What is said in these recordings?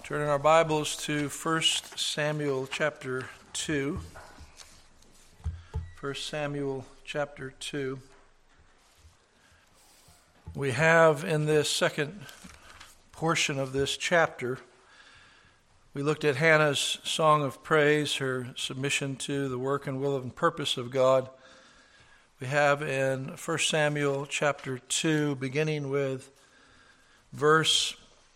Turn in our Bibles to 1 Samuel chapter 2. 1 Samuel chapter 2. We have in this second portion of this chapter, we looked at Hannah's song of praise, her submission to the work and will and purpose of God. We have in 1 Samuel chapter 2, beginning with verse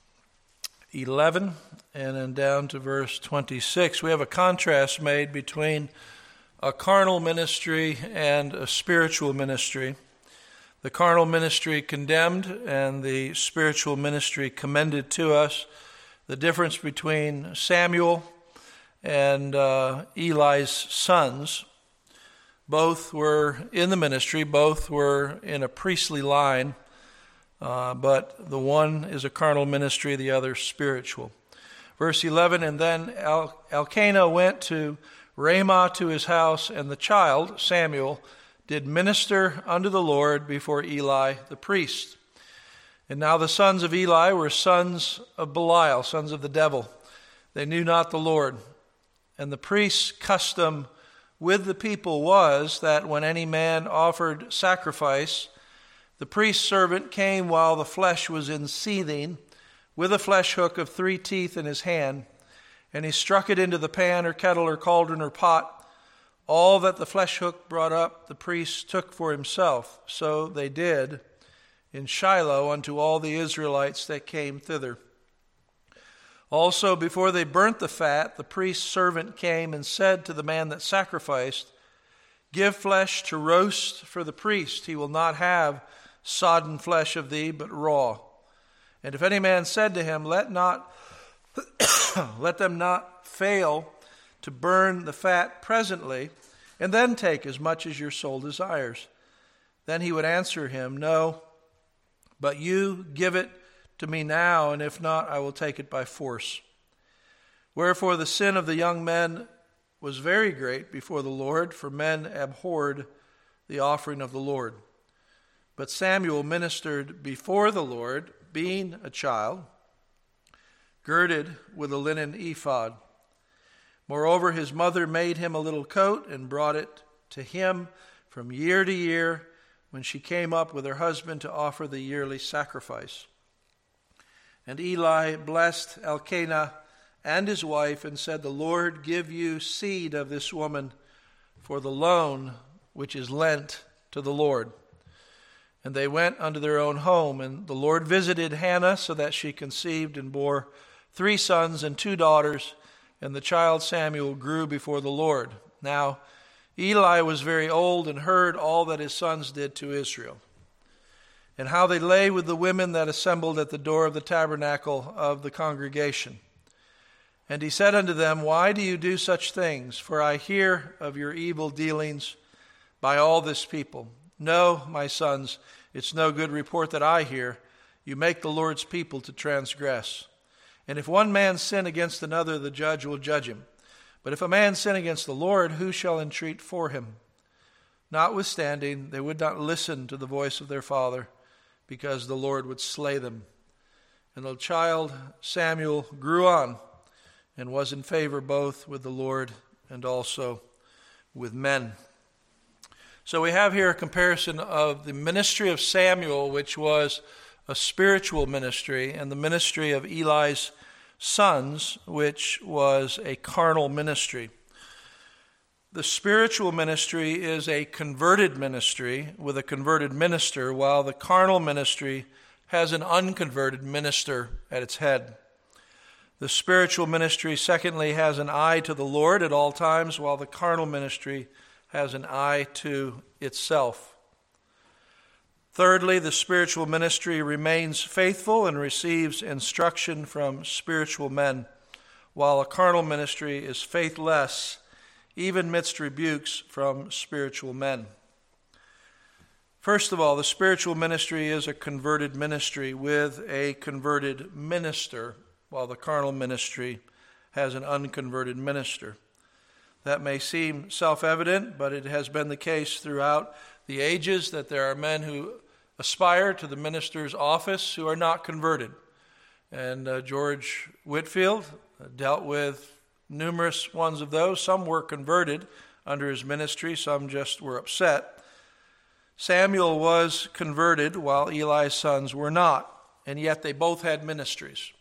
11 and then down to verse 26, we have a contrast made between a carnal ministry and a spiritual ministry. The carnal ministry condemned and the spiritual ministry commended to us. The difference between Samuel and Eli's sons, both were in the ministry, both were in a priestly line, but the one is a carnal ministry, the other spiritual. Verse 11, and then Elkanah went to Ramah to his house, and the child, Samuel, did minister unto the Lord before Eli the priest. And now the sons of Eli were sons of Belial, sons of the devil. They knew not the Lord. And the priest's custom with the people was that when any man offered sacrifice, the priest's servant came while the flesh was in seething, with a flesh hook of 3 teeth in his hand, and he struck it into the pan or kettle or cauldron or pot. All that the flesh hook brought up, the priest took for himself. So they did in Shiloh unto all the Israelites that came thither. Also, before they burnt the fat, the priest's servant came and said to the man that sacrificed, give flesh to roast for the priest. He will not have sodden flesh of thee, but raw. And if any man said to him, let them not fail to burn the fat presently, and then take as much as your soul desires. Then he would answer him, no, but you give it to me now, and if not, I will take it by force. Wherefore the sin of the young men was very great before the Lord, for men abhorred the offering of the Lord. But Samuel ministered before the Lord, being a child, girded with a linen ephod. Moreover, his mother made him a little coat and brought it to him from year to year when she came up with her husband to offer the yearly sacrifice. And Eli blessed Elkanah and his wife and said, the Lord give you seed of this woman for the loan which is lent to the Lord. And they went unto their own home, and the Lord visited Hannah so that she conceived and bore 3 sons and 2 daughters, and the child Samuel grew before the Lord. Now Eli was very old and heard all that his sons did to Israel, and how they lay with the women that assembled at the door of the tabernacle of the congregation. And he said unto them, why do you do such things? For I hear of your evil dealings by all this people. No, my sons, it's no good report that I hear. You make the Lord's people to transgress. And if one man sin against another, the judge will judge him. But if a man sin against the Lord, who shall entreat for him? Notwithstanding, they would not listen to the voice of their father, because the Lord would slay them. And the child Samuel grew on, and was in favor both with the Lord and also with men. So we have here a comparison of the ministry of Samuel, which was a spiritual ministry, and the ministry of Eli's sons, which was a carnal ministry. The spiritual ministry is a converted ministry with a converted minister, while the carnal ministry has an unconverted minister at its head. The spiritual ministry, secondly, has an eye to the Lord at all times, while the carnal ministry has an eye to itself. Thirdly, the spiritual ministry remains faithful and receives instruction from spiritual men, while a carnal ministry is faithless, even midst rebukes from spiritual men. First of all, the spiritual ministry is a converted ministry with a converted minister, while the carnal ministry has an unconverted minister. That may seem self-evident, but it has been the case throughout the ages that there are men who aspire to the minister's office who are not converted. And George Whitefield dealt with numerous ones of those. Some were converted under his ministry, some just were upset. Samuel was converted while Eli's sons were not, and yet they both had ministries.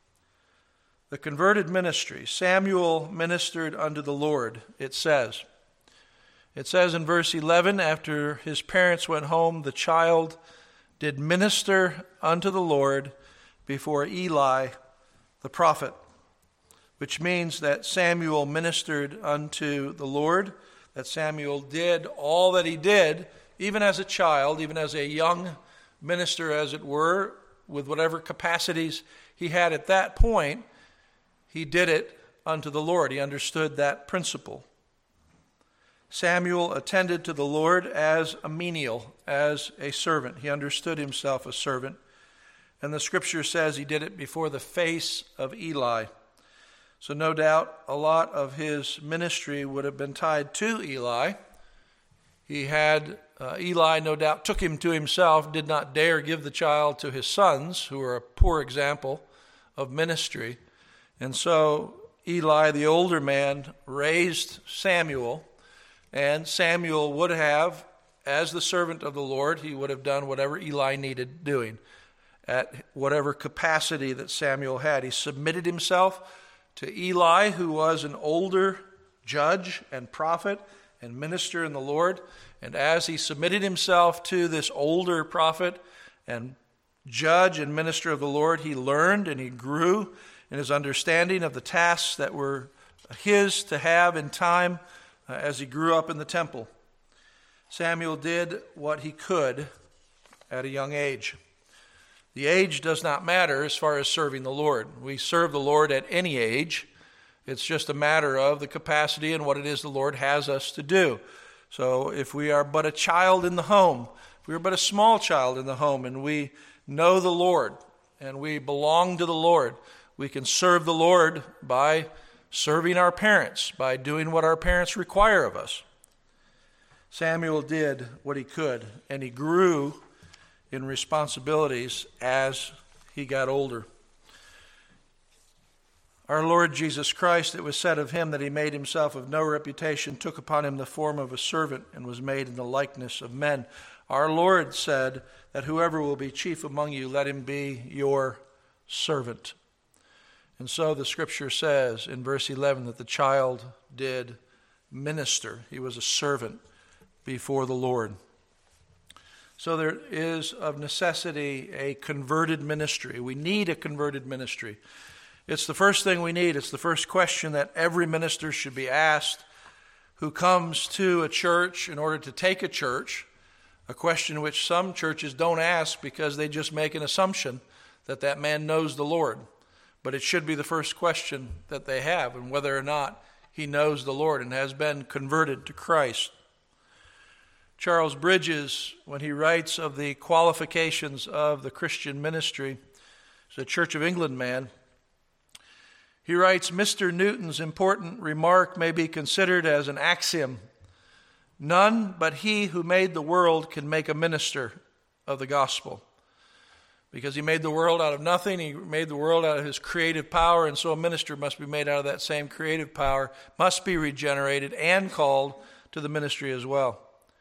The converted ministry, Samuel ministered unto the Lord, it says. It says in verse 11, after his parents went home, the child did minister unto the Lord before Eli the prophet, which means that Samuel ministered unto the Lord, that Samuel did all that he did, even as a child, even as a young minister, as it were, with whatever capacities he had at that point. He did it unto the Lord. He understood that principle. Samuel attended to the Lord as a menial, as a servant. He understood himself a servant. And the scripture says he did it before the face of Eli. So no doubt a lot of his ministry would have been tied to Eli. He had, Eli no doubt took him to himself, did not dare give the child to his sons, who were a poor example of ministry. And so Eli, the older man, raised Samuel, and Samuel would have, as the servant of the Lord, he would have done whatever Eli needed doing at whatever capacity that Samuel had. He submitted himself to Eli, who was an older judge and prophet and minister in the Lord. And as he submitted himself to this older prophet and judge and minister of the Lord, he learned and he grew in his understanding of the tasks that were his to have in time as he grew up in the temple. Samuel did what he could at a young age. The age does not matter as far as serving the Lord. We serve the Lord at any age. It's just a matter of the capacity and what it is the Lord has us to do. So if we are but a child in the home, if we are but a small child in the home, and we know the Lord and we belong to the Lord, we can serve the Lord by serving our parents, by doing what our parents require of us. Samuel did what he could, and he grew in responsibilities as he got older. Our Lord Jesus Christ, it was said of him that he made himself of no reputation, took upon him the form of a servant, and was made in the likeness of men. Our Lord said that whoever will be chief among you, let him be your servant. And so the scripture says in verse 11 that the child did minister. He was a servant before the Lord. So there is of necessity a converted ministry. We need a converted ministry. It's the first thing we need. It's the first question that every minister should be asked who comes to a church in order to take a church, a question which some churches don't ask because they just make an assumption that that man knows the Lord. But it should be the first question that they have, and whether or not he knows the Lord and has been converted to Christ. Charles Bridges, when he writes of the qualifications of the Christian ministry, he's a Church of England man, he writes, Mr. Newton's important remark may be considered as an axiom. None but he who made the world can make a minister of the gospel. Because he made the world out of nothing, he made the world out of his creative power, and so a minister must be made out of that same creative power, must be regenerated and called to the ministry as well.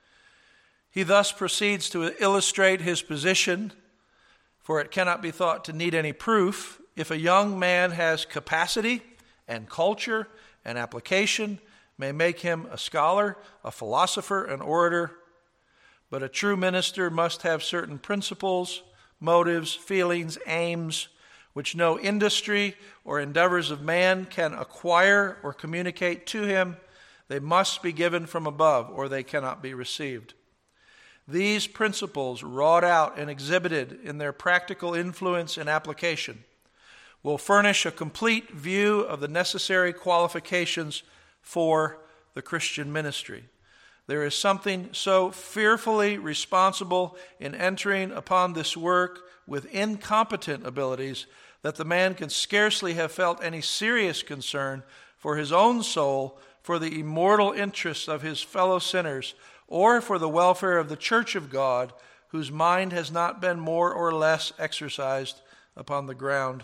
He thus proceeds to illustrate his position, for it cannot be thought to need any proof. If a young man has capacity and culture and application, may make him a scholar, a philosopher, an orator, but a true minister must have certain principles, motives, feelings, aims, which no industry or endeavors of man can acquire or communicate to him. They must be given from above, or they cannot be received. These principles, wrought out and exhibited in their practical influence and application, will furnish a complete view of the necessary qualifications for the Christian ministry. There is something so fearfully responsible in entering upon this work with incompetent abilities that the man can scarcely have felt any serious concern for his own soul, for the immortal interests of his fellow sinners, or for the welfare of the church of God, whose mind has not been more or less exercised upon the ground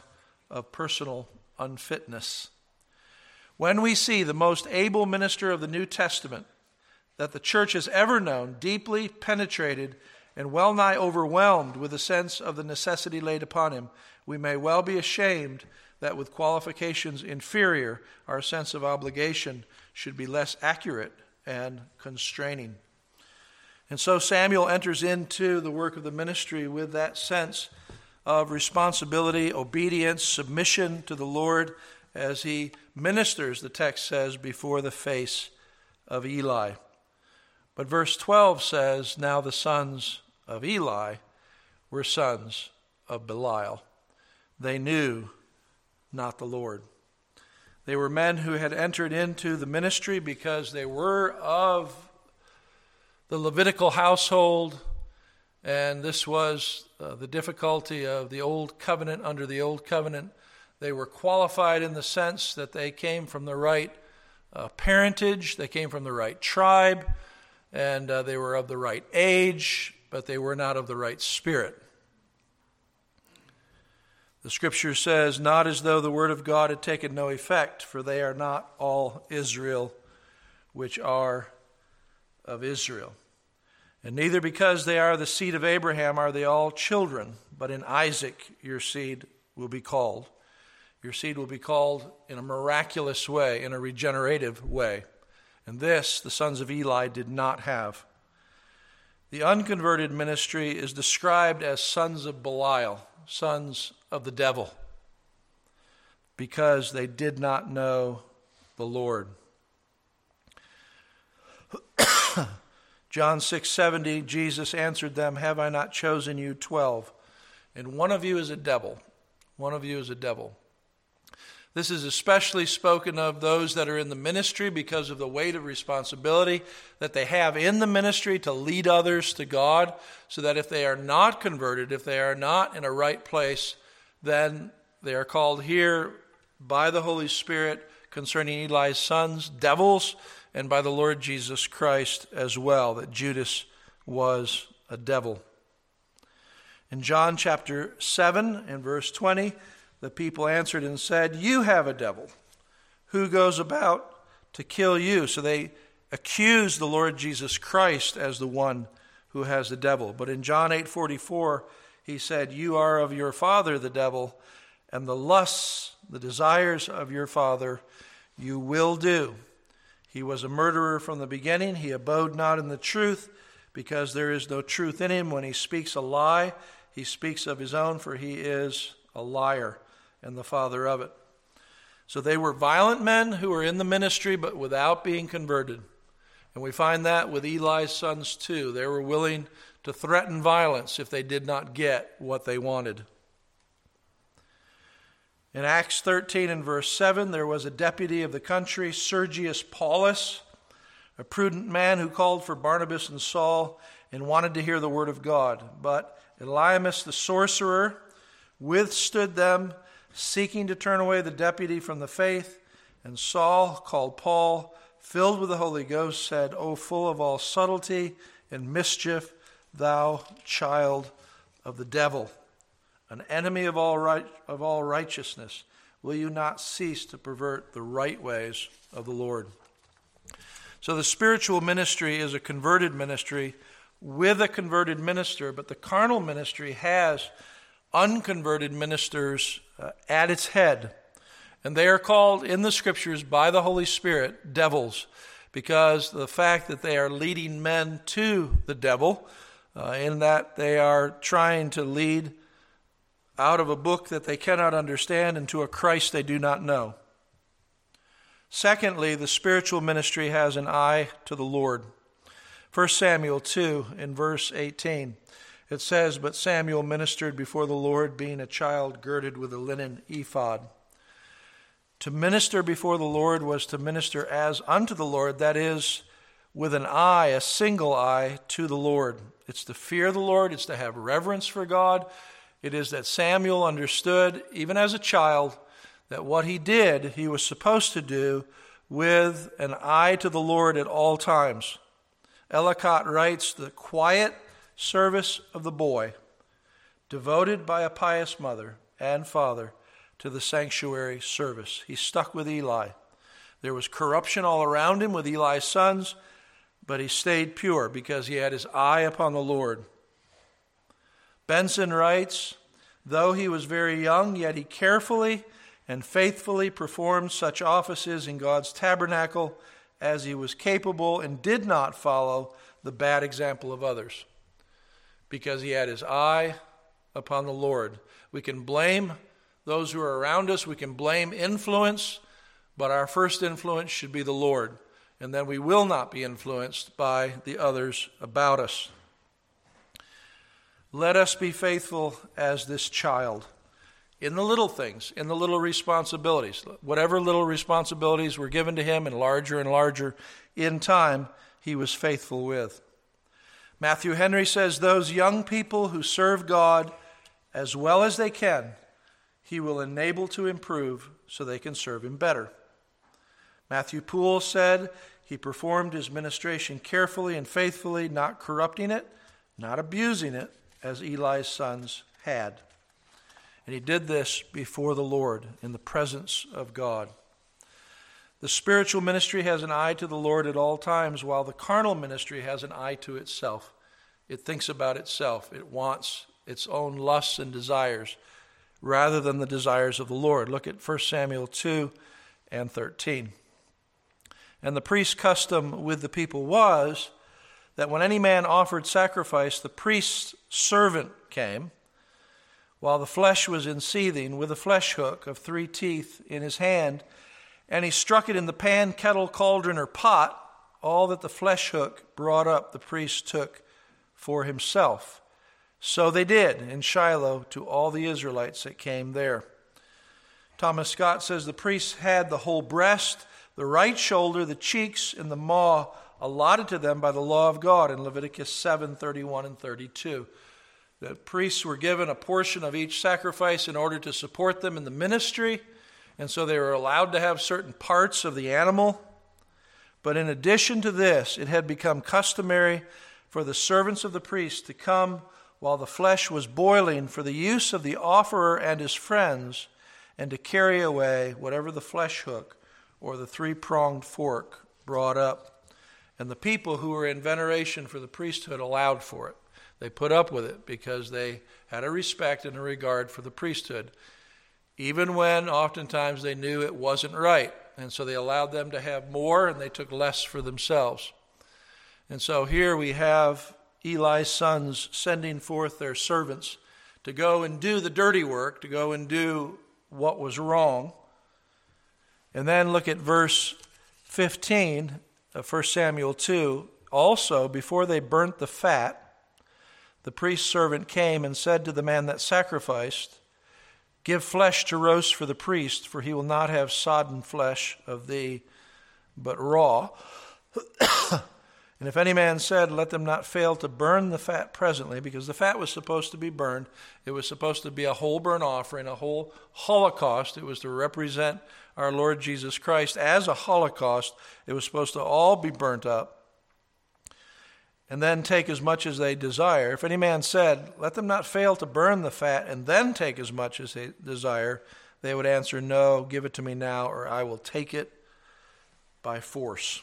of personal unfitness. When we see the most able minister of the New Testament that the church has ever known, deeply penetrated and well nigh overwhelmed with a sense of the necessity laid upon him, we may well be ashamed that with qualifications inferior, our sense of obligation should be less accurate and constraining. And so Samuel enters into the work of the ministry with that sense of responsibility, obedience, submission to the Lord as he ministers, the text says, before the face of Eli. But verse 12 says, now the sons of Eli were sons of Belial. They knew not the Lord. They were men who had entered into the ministry because they were of the Levitical household, and this was the difficulty of the Old Covenant. Under the Old Covenant, they were qualified in the sense that they came from the right parentage, they came from the right tribe, and they were of the right age, but they were not of the right spirit. The scripture says, not as though the word of God had taken no effect, for they are not all Israel which are of Israel. And neither because they are the seed of Abraham are they all children, but in Isaac your seed will be called. Your seed will be called in a miraculous way, in a regenerative way. And this the sons of Eli did not have. The unconverted ministry is described as sons of Belial, sons of the devil, because they did not know the Lord. John 6:70, Jesus answered them, have I not chosen you 12? And one of you is a devil. One of you is a devil. This is especially spoken of those that are in the ministry because of the weight of responsibility that they have in the ministry to lead others to God, so that if they are not converted, if they are not in a right place, then they are called here by the Holy Spirit concerning Eli's sons, devils, and by the Lord Jesus Christ as well, that Judas was a devil. In John chapter 7 and verse 20, the people answered and said, you have a devil. Who goes about to kill you? So they accuse the Lord Jesus Christ as the one who has the devil. But in John 8:44, he said, you are of your father, the devil, and the lusts, the desires of your father, you will do. He was a murderer from the beginning. He abode not in the truth, because there is no truth in him. When he speaks a lie, he speaks of his own, for he is a liar and the father of it. So they were violent men who were in the ministry, but without being converted. And we find that with Eli's sons too. They were willing to threaten violence if they did not get what they wanted. In Acts 13 and verse 7, there was a deputy of the country, Sergius Paulus, a prudent man who called for Barnabas and Saul and wanted to hear the word of God. But Elymas the sorcerer withstood them, seeking to turn away the deputy from the faith. And Saul, called Paul, filled with the Holy Ghost, said, O full of all subtlety and mischief, thou child of the devil, an enemy of all righteousness, will you not cease to pervert the right ways of the Lord? So the spiritual ministry is a converted ministry with a converted minister, but the carnal ministry has unconverted ministers at its head. And they are called in the scriptures by the Holy Spirit devils, because the fact that they are leading men to the devil, in that they are trying to lead out of a book that they cannot understand into a Christ they do not know. Secondly, the spiritual ministry has an eye to the Lord. 1 Samuel 2 in verse 18, it says, But Samuel ministered before the Lord, being a child girded with a linen ephod. To minister before the Lord was to minister as unto the Lord, that is, with an eye, a single eye, to the Lord. It's to fear the Lord, it's to have reverence for God. It is that Samuel understood, even as a child, that what he did, he was supposed to do with an eye to the Lord at all times. Ellicott writes, the quiet service of the boy, devoted by a pious mother and father, to the sanctuary service. He stuck with Eli. There was corruption all around him with Eli's sons, but he stayed pure because he had his eye upon the Lord. Benson writes, though he was very young, yet he carefully and faithfully performed such offices in God's tabernacle as he was capable, and did not follow the bad example of others, because he had his eye upon the Lord. We can blame those who are around us. We can blame influence, but our first influence should be the Lord, and then we will not be influenced by the others about us. Let us be faithful as this child in the little things, in the little responsibilities. Whatever little responsibilities were given to him, and larger in time, he was faithful with. Matthew Henry says, those young people who serve God as well as they can, he will enable to improve so they can serve him better. Matthew Poole said, he performed his ministration carefully and faithfully, not corrupting it, not abusing it, as Eli's sons had. And he did this before the Lord, in the presence of God. The spiritual ministry has an eye to the Lord at all times, while the carnal ministry has an eye to itself. It thinks about itself. It wants its own lusts and desires, rather than the desires of the Lord. Look at 1 Samuel 2 and 13. And the priest's custom with the people was that when any man offered sacrifice, the priest's servant came, while the flesh was in seething, with a flesh hook of 3 teeth in his hand, and he struck it in the pan, kettle, cauldron, or pot. All that the flesh hook brought up, the priest took for himself. So they did in Shiloh to all the Israelites that came there. Thomas Scott says the priest had the whole breast, the right shoulder, the cheeks, and the maw allotted to them by the law of God in Leviticus 7:31 and 32. The priests were given a portion of each sacrifice in order to support them in the ministry, and so they were allowed to have certain parts of the animal. But in addition to this, it had become customary for the servants of the priest to come while the flesh was boiling for the use of the offerer and his friends, and to carry away whatever the flesh hook or the 3-pronged fork brought up. And the people who were in veneration for the priesthood allowed for it. They put up with it because they had a respect and a regard for the priesthood, even when oftentimes they knew it wasn't right. And so they allowed them to have more, and they took less for themselves. And so here we have Eli's sons sending forth their servants to go and do the dirty work, to go and do what was wrong. And then look at verse 15 of 1 Samuel 2. Also, before they burnt the fat, the priest's servant came and said to the man that sacrificed, give flesh to roast for the priest, for he will not have sodden flesh of thee, but raw. And if any man said, let them not fail to burn the fat presently, because the fat was supposed to be burned. It was supposed to be a whole burnt offering, a whole holocaust. It was to represent our Lord Jesus Christ as a holocaust. It was supposed to all be burnt up, and then take as much as they desire. If any man said, let them not fail to burn the fat, and then take as much as they desire, they would answer, no, give it to me now, or I will take it by force.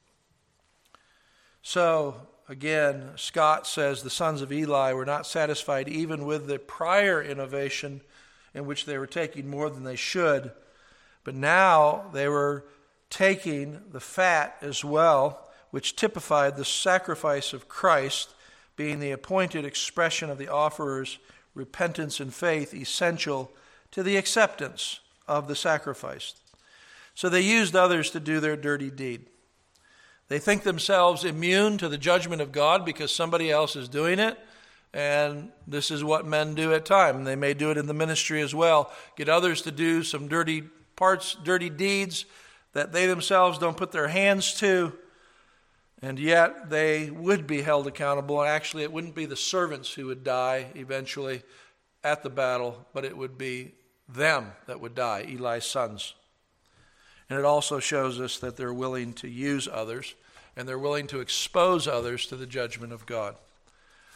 So, again, Scott says the sons of Eli were not satisfied even with the prior innovation in which they were taking more than they should, but now they were taking the fat as well, which typified the sacrifice of Christ, being the appointed expression of the offerer's repentance and faith, essential to the acceptance of the sacrifice. So they used others to do their dirty deed. They think themselves immune to the judgment of God because somebody else is doing it, and this is what men do at times. They may do it in the ministry as well. Get others to do some dirty parts, dirty deeds that they themselves don't put their hands to, and yet they would be held accountable. And actually, it wouldn't be the servants who would die eventually at the battle, but it would be them that would die, Eli's sons. And it also shows us that they're willing to use others, and they're willing to expose others to the judgment of God.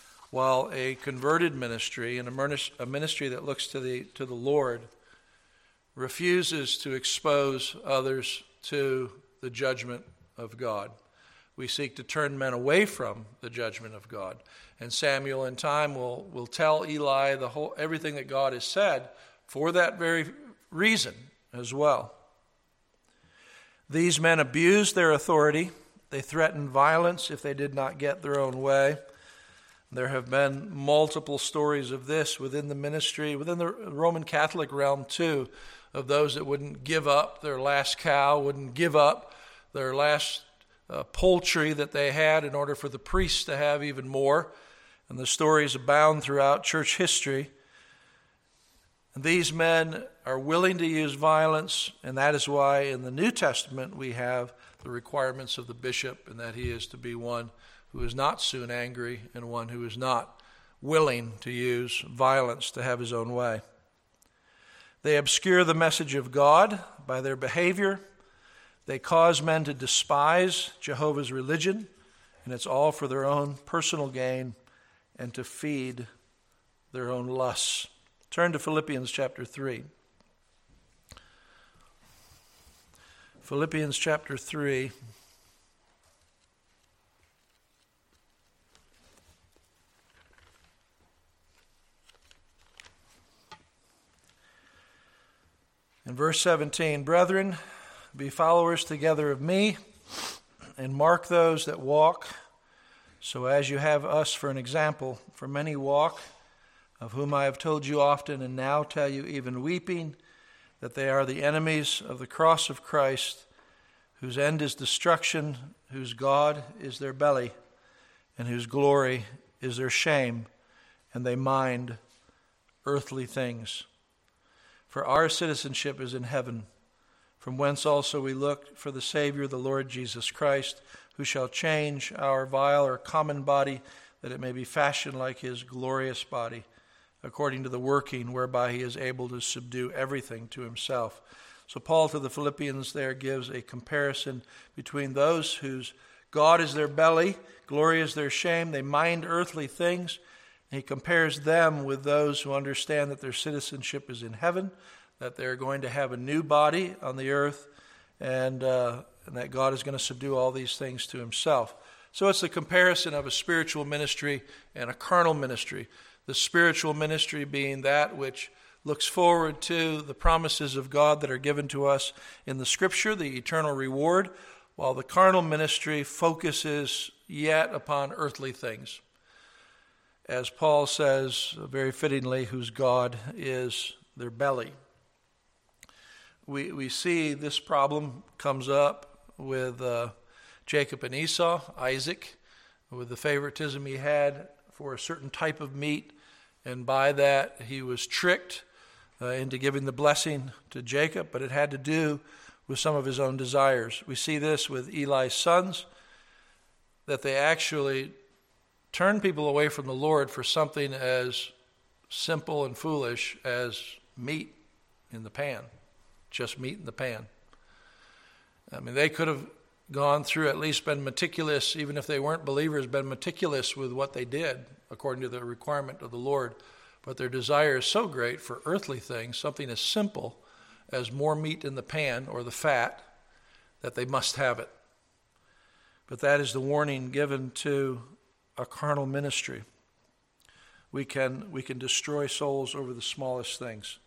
While a converted ministry and a ministry that looks to the Lord refuses to expose others to the judgment of God. We seek to turn men away from the judgment of God. And Samuel in time will tell Eli everything that God has said for that very reason as well. These men abused their authority. They threatened violence if they did not get their own way. There have been multiple stories of this within the ministry, within the Roman Catholic realm too, of those that wouldn't give up their last cow, wouldn't give up their last poultry that they had in order for the priests to have even more. And the stories abound throughout church history. And these men are willing to use violence, and that is why in the New Testament we have the requirements of the bishop, and that he is to be one who is not soon angry and one who is not willing to use violence to have his own way. They obscure the message of God by their behavior. They cause men to despise Jehovah's religion, and it's all for their own personal gain and to feed their own lusts. Turn to Philippians chapter 3. Philippians chapter 3. In verse 17, brethren, be followers together of me, and mark those that walk, so as you have us for an example. For many walk, of whom I have told you often, and now tell you even weeping, that they are the enemies of the cross of Christ, whose end is destruction, whose God is their belly, and whose glory is their shame, and they mind earthly things. For our citizenship is in heaven, from whence also we look for the Savior, the Lord Jesus Christ, who shall change our vile or common body, that it may be fashioned like his glorious body, according to the working whereby he is able to subdue everything to himself. So Paul to the Philippians there gives a comparison between those whose God is their belly, glory is their shame, they mind earthly things. And he compares them with those who understand that their citizenship is in heaven, that they're going to have a new body on the earth, and that God is going to subdue all these things to himself. So it's the comparison of a spiritual ministry and a carnal ministry. The spiritual ministry being that which looks forward to the promises of God that are given to us in the Scripture, the eternal reward, while the carnal ministry focuses yet upon earthly things. As Paul says very fittingly, whose God is their belly. We see this problem comes up with Jacob and Esau, Isaac, with the favoritism he had for a certain type of meat, and by that he was tricked into giving the blessing to Jacob, but it had to do with some of his own desires. We see this with Eli's sons, that they actually turn people away from the Lord for something as simple and foolish as meat in the pan, just meat in the pan. I mean, they could have gone through, at least been meticulous, even if they weren't believers, been meticulous with what they did according to the requirement of the Lord. But their desire is so great for earthly things, something as simple as more meat in the pan or the fat, that they must have it. But that is the warning given to a carnal ministry. We can destroy souls over the smallest things.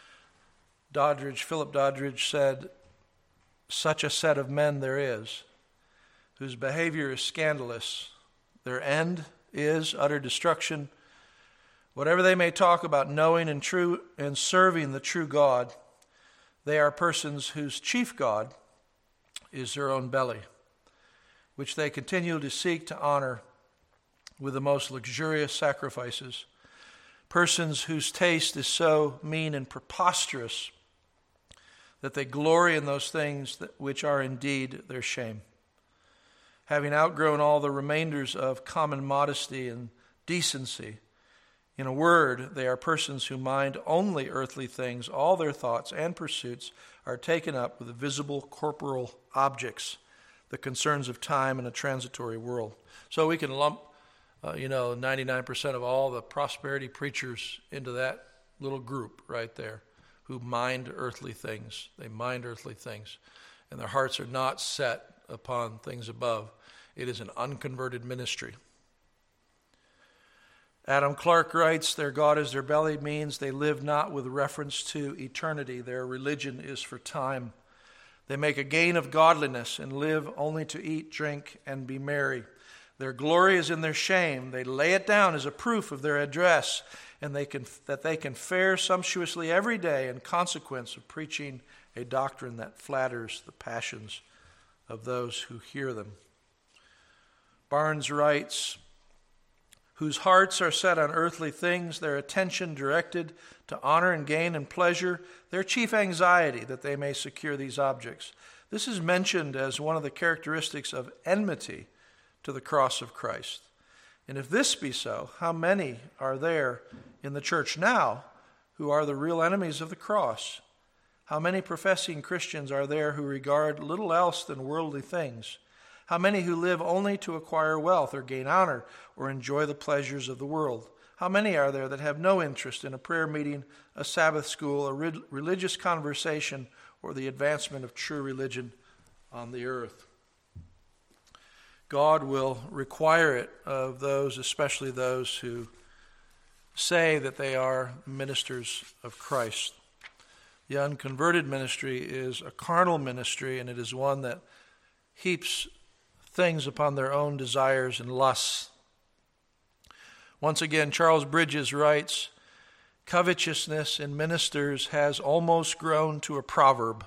Philip Doddridge said, such a set of men there is, whose behavior is scandalous. Their end is utter destruction. Whatever they may talk about knowing and serving the true God, they are persons whose chief God is their own belly, which they continue to seek to honor with the most luxurious sacrifices, persons whose taste is so mean and preposterous that they glory in those things which are indeed their shame. Having outgrown all the remainders of common modesty and decency, in a word, they are persons who mind only earthly things. All their thoughts and pursuits are taken up with the visible corporal objects, the concerns of time and a transitory world. So we can lump 99% of all the prosperity preachers into that little group right there, who mind earthly things. They mind earthly things, and their hearts are not set upon things above. It is an unconverted ministry. Adam Clarke writes, their God is their belly means they live not with reference to eternity. Their religion is for time. They make a gain of godliness and live only to eat, drink, and be merry. Their glory is in their shame. They lay it down as a proof of their address, and that they can fare sumptuously every day in consequence of preaching a doctrine that flatters the passions of those who hear them. Barnes writes, whose hearts are set on earthly things, their attention directed to honor and gain and pleasure, their chief anxiety that they may secure these objects. This is mentioned as one of the characteristics of enmity to the cross of Christ. And if this be so, how many are there in the church now who are the real enemies of the cross? How many professing Christians are there who regard little else than worldly things? How many who live only to acquire wealth or gain honor or enjoy the pleasures of the world? How many are there that have no interest in a prayer meeting, a Sabbath school, a religious conversation, or the advancement of true religion on the earth? God will require it of those, especially those who say that they are ministers of Christ. The unconverted ministry is a carnal ministry, and it is one that heaps things upon their own desires and lusts. Once again, Charles Bridges writes, covetousness in ministers has almost grown to a proverb.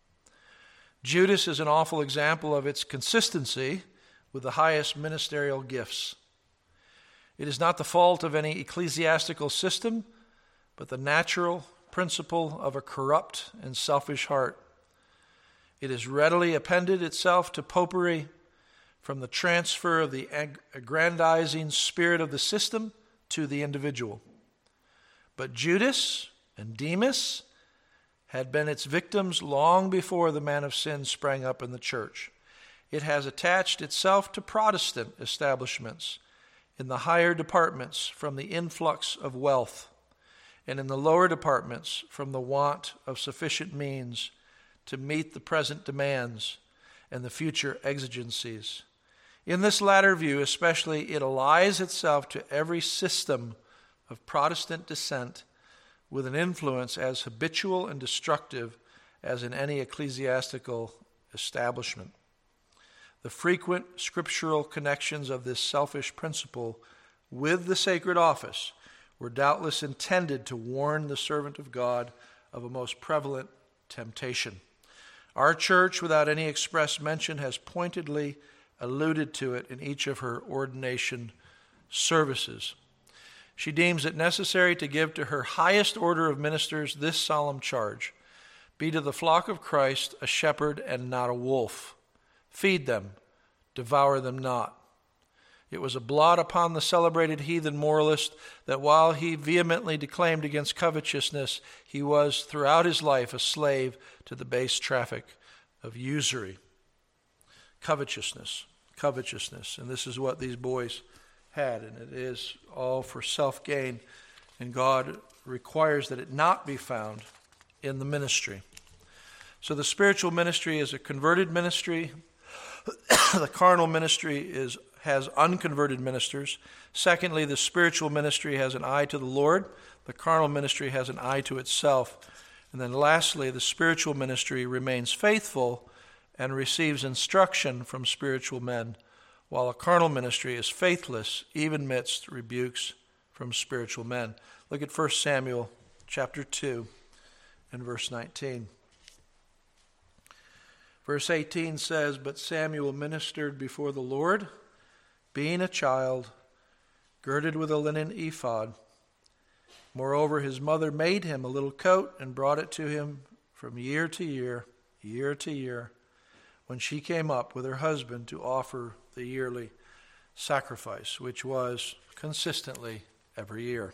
Judas is an awful example of its consistency with the highest ministerial gifts. It is not the fault of any ecclesiastical system, but the natural principle of a corrupt and selfish heart. It has readily appended itself to popery from the transfer of the aggrandizing spirit of the system to the individual. But Judas and Demas had been its victims long before the man of sin sprang up in the church. It has attached itself to Protestant establishments in the higher departments from the influx of wealth, and in the lower departments from the want of sufficient means to meet the present demands and the future exigencies. In this latter view, especially, it allies itself to every system of Protestant dissent with an influence as habitual and destructive as in any ecclesiastical establishment. The frequent scriptural connections of this selfish principle with the sacred office were doubtless intended to warn the servant of God of a most prevalent temptation. Our church, without any express mention, has pointedly alluded to it in each of her ordination services. She deems it necessary to give to her highest order of ministers this solemn charge: be to the flock of Christ a shepherd and not a wolf. Feed them, devour them not. It was a blot upon the celebrated heathen moralist that while he vehemently declaimed against covetousness, he was throughout his life a slave to the base traffic of usury. Covetousness. And this is what these boys had, and it is all for self-gain, and God requires that it not be found in the ministry. So the spiritual ministry is a converted ministry. The carnal ministry has unconverted ministers. Secondly, the spiritual ministry has an eye to the Lord. The carnal ministry has an eye to itself. And then lastly, the spiritual ministry remains faithful and receives instruction from spiritual men, while a carnal ministry is faithless, even amidst rebukes from spiritual men. Look at 1 Samuel chapter 2 and verse 19. Verse 18 says, but Samuel ministered before the Lord, being a child, girded with a linen ephod. Moreover, his mother made him a little coat and brought it to him from year to year, when she came up with her husband to offer the yearly sacrifice, which was consistently every year.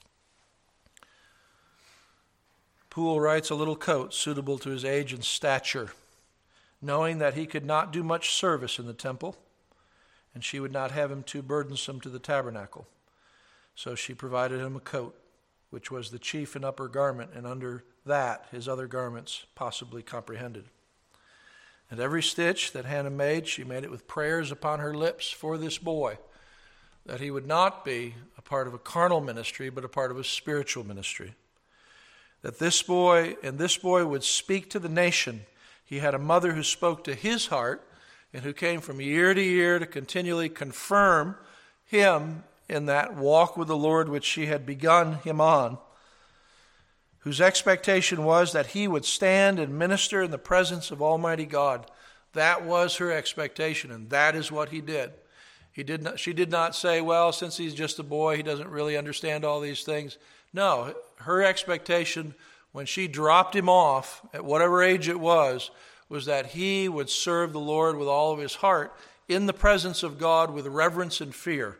Poole writes, a little coat suitable to his age and stature, knowing that he could not do much service in the temple, and she would not have him too burdensome to the tabernacle. So she provided him a coat, which was the chief and upper garment, and under that his other garments possibly comprehended. And every stitch that Hannah made, she made it with prayers upon her lips for this boy, that he would not be a part of a carnal ministry, but a part of a spiritual ministry. That this boy would speak to the nation. He had a mother who spoke to his heart and who came from year to year to continually confirm him in that walk with the Lord which she had begun him on, whose expectation was that he would stand and minister in the presence of Almighty God. That was her expectation, and that is what he did. She did not say, well, since he's just a boy, he doesn't really understand all these things. No, her expectation when she dropped him off, at whatever age it was that he would serve the Lord with all of his heart in the presence of God with reverence and fear.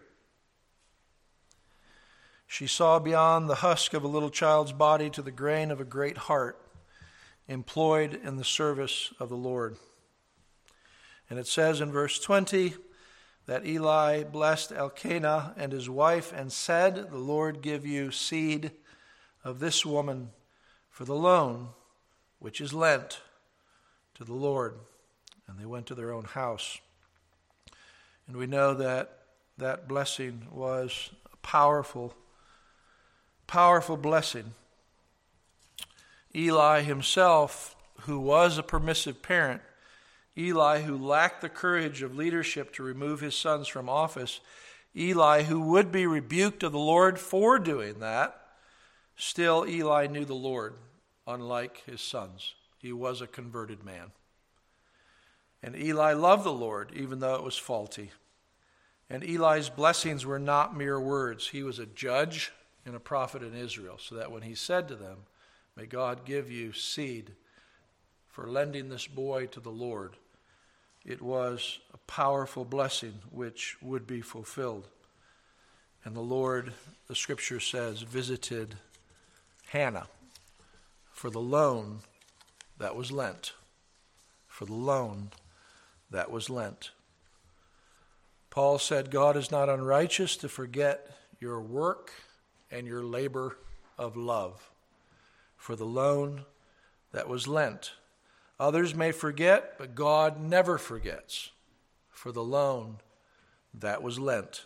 She saw beyond the husk of a little child's body to the grain of a great heart employed in the service of the Lord. And it says in verse 20 that Eli blessed Elkanah and his wife and said, the Lord give you seed of this woman for the loan which is lent to the Lord. And they went to their own house. And we know that that blessing was a powerful blessing. Eli himself, who was a permissive parent, Eli who lacked the courage of leadership to remove his sons from office, Eli who would be rebuked of the Lord for doing that, still Eli knew the Lord, unlike his sons. He was a converted man. And Eli loved the Lord, even though it was faulty. And Eli's blessings were not mere words. He was a judge and a prophet in Israel, so that when he said to them, may God give you seed for lending this boy to the Lord, it was a powerful blessing which would be fulfilled. And the Lord, the scripture says, visited Hannah for the loan that was lent. For the loan that was lent. Paul said, God is not unrighteous to forget your work and your labor of love for the loan that was lent. Others may forget, but God never forgets for the loan that was lent.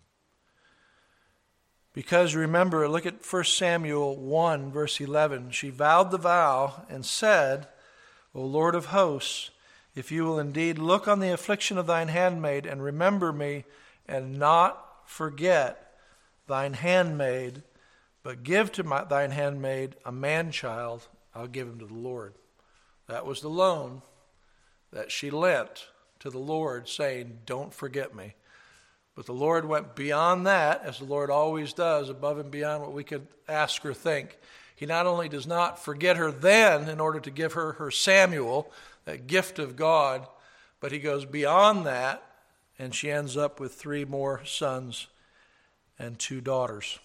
Because remember, look at 1 Samuel 1, verse 11. She vowed the vow and said, O Lord of hosts, if you will indeed look on the affliction of thine handmaid and remember me and not forget thine handmaid, but give to thine handmaid a man-child, I'll give him to the Lord. That was the loan that she lent to the Lord, saying, don't forget me. But the Lord went beyond that, as the Lord always does, above and beyond what we could ask or think. He not only does not forget her then in order to give her her Samuel, that gift of God, but he goes beyond that, and she ends up with 3 more sons and 2 daughters.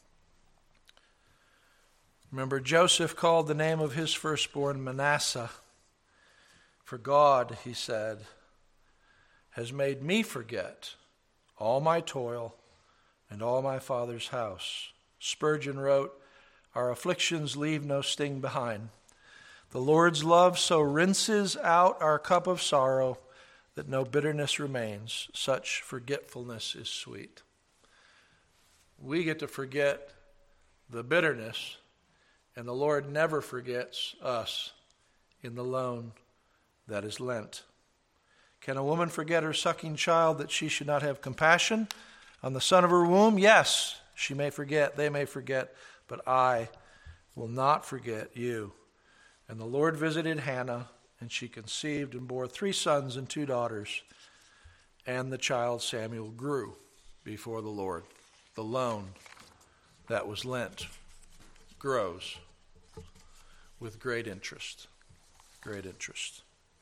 Remember, Joseph called the name of his firstborn Manasseh. For God, he said, has made me forget all my toil and all my father's house. Spurgeon wrote, our afflictions leave no sting behind. The Lord's love so rinses out our cup of sorrow that no bitterness remains. Such forgetfulness is sweet. We get to forget the bitterness, and the Lord never forgets us in the loan that is lent. Can a woman forget her sucking child that she should not have compassion on the son of her womb? Yes, she may forget, they may forget, but I will not forget you. And the Lord visited Hannah, and she conceived and bore 3 sons and 2 daughters. And the child Samuel grew before the Lord. The loan that was lent grows with great interest. Great interest.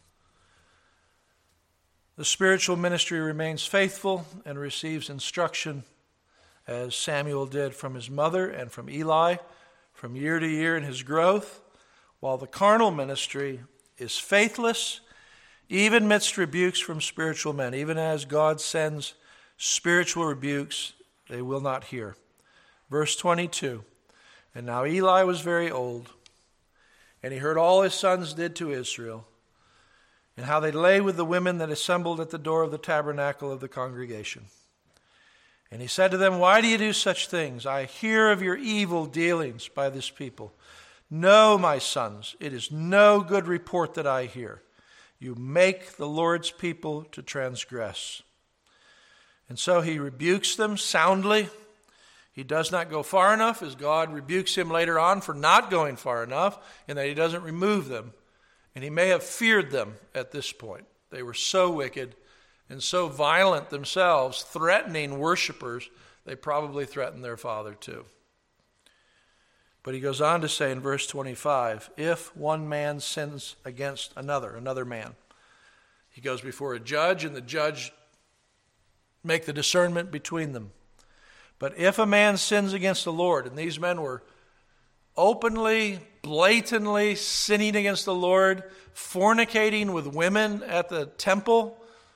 The spiritual ministry remains faithful and receives instruction, as Samuel did from his mother and from Eli, from year to year in his growth, while the carnal ministry is faithless, even amidst rebukes from spiritual men. Even as God sends spiritual rebukes, they will not hear. Verse 22, and now Eli was very old, And he heard all his sons did to Israel, and how they lay with the women that assembled at the door of the tabernacle of the congregation. And he said to them, Why do you do such things? I hear of your evil dealings by this people. No, my sons, it is no good report that I hear. You make the Lord's people to transgress. And so he rebukes them soundly. He does not go far enough, as God rebukes him later on for not going far enough, in that he doesn't remove them. And he may have feared them at this point. They were so wicked and so violent themselves, threatening worshipers, they probably threatened their father too. But he goes on to say in verse 25, if one man sins against another man, he goes before a judge, and the judge make the discernment between them. But if a man sins against the Lord, and these men were openly, blatantly sinning against the Lord, fornicating with women at the temple,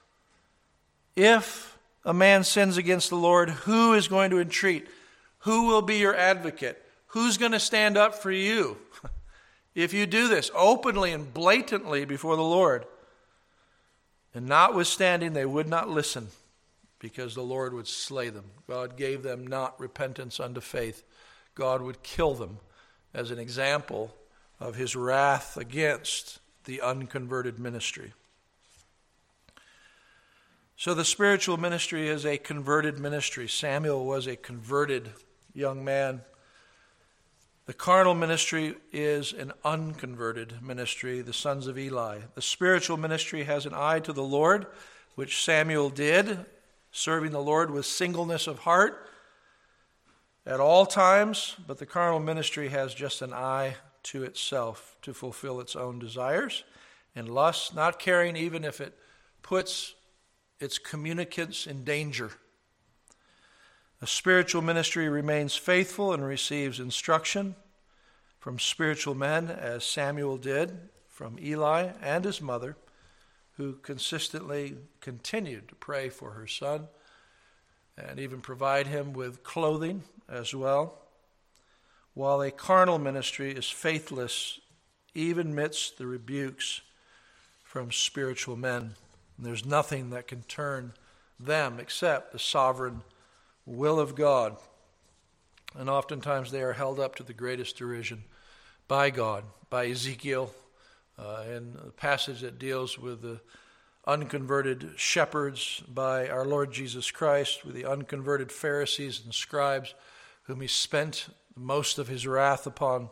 if a man sins against the Lord, who is going to entreat? Who will be your advocate? Who's going to stand up for you if you do this openly and blatantly before the Lord? And notwithstanding, they would not listen, because the Lord would slay them. God gave them not repentance unto faith. God would kill them as an example of his wrath against the unconverted ministry. So the spiritual ministry is a converted ministry. Samuel was a converted young man. The carnal ministry is an unconverted ministry, the sons of Eli. The spiritual ministry has an eye to the Lord, which Samuel did, serving the Lord with singleness of heart at all times, but the carnal ministry has just an eye to itself, to fulfill its own desires and lusts, not caring even if it puts its communicants in danger. A spiritual ministry remains faithful and receives instruction from spiritual men, as Samuel did from Eli and his mother, who consistently continued to pray for her son and even provide him with clothing as well, while a carnal ministry is faithless even amidst the rebukes from spiritual men. And there's nothing that can turn them except the sovereign will of God. And oftentimes they are held up to the greatest derision by God, by Ezekiel, in a passage that deals with the unconverted shepherds, by our Lord Jesus Christ, with the unconverted Pharisees and scribes, whom he spent most of his wrath upon.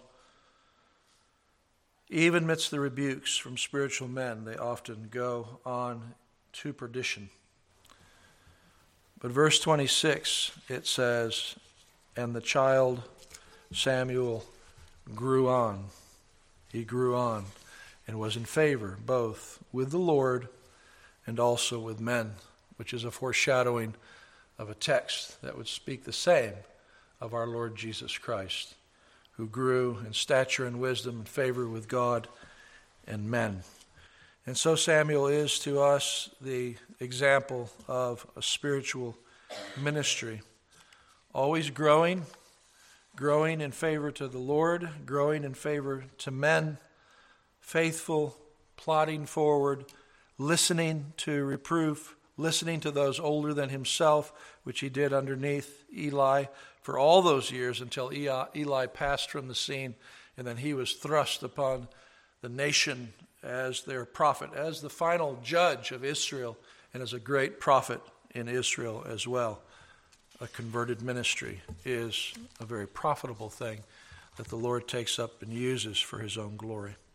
Even amidst the rebukes from spiritual men, they often go on to perdition. But verse 26, it says, and the child Samuel grew on. He grew on and was in favor both with the Lord and also with men, which is a foreshadowing of a text that would speak the same of our Lord Jesus Christ, who grew in stature and wisdom and favor with God and men. And so Samuel is to us the example of a spiritual ministry, always growing in favor to the Lord, growing in favor to men, faithful, plodding forward, listening to reproof, listening to those older than himself, which he did underneath Eli for all those years until Eli passed from the scene, and then he was thrust upon the nation as their prophet, as the final judge of Israel, and as a great prophet in Israel as well. A converted ministry is a very profitable thing that the Lord takes up and uses for his own glory.